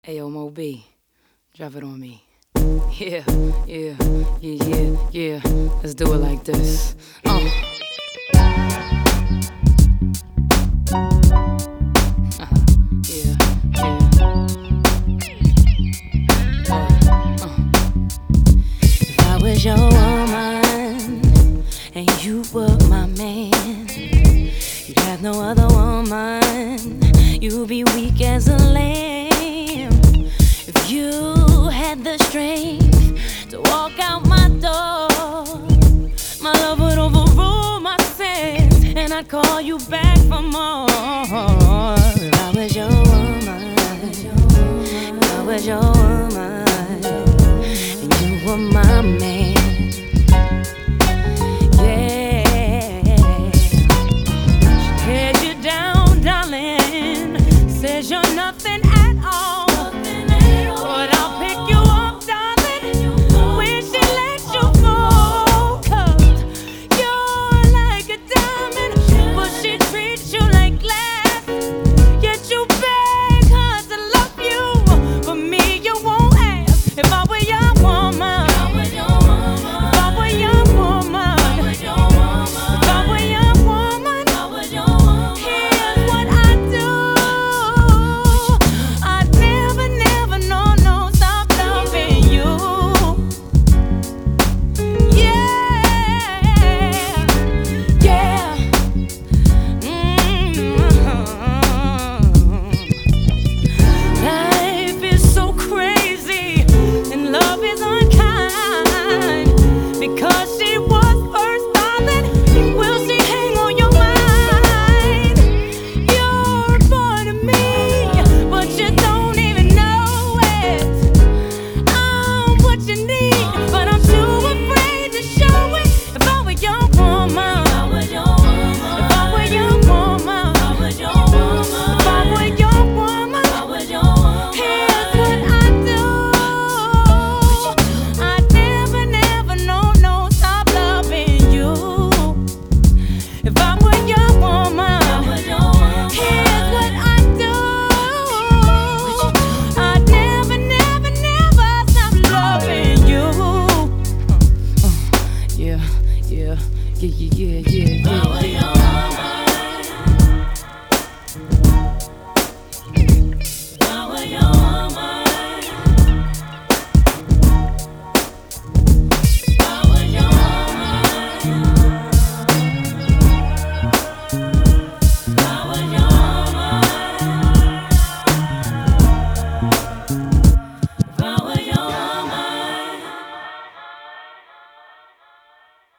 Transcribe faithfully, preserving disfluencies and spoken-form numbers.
Ayo, Mo B, drop it on me. Yeah, yeah, yeah, yeah, yeah. Let's do it like this. Uh. Uh-huh. Yeah, yeah. Uh, uh. If I was your woman and you were my man, you'd have no other woman. You'd be weak as a lamb. If you had the strength to walk out my door, my love would overrule my sins, and I'd call you back for more. If I was your woman, if I was your woman, and you were my man,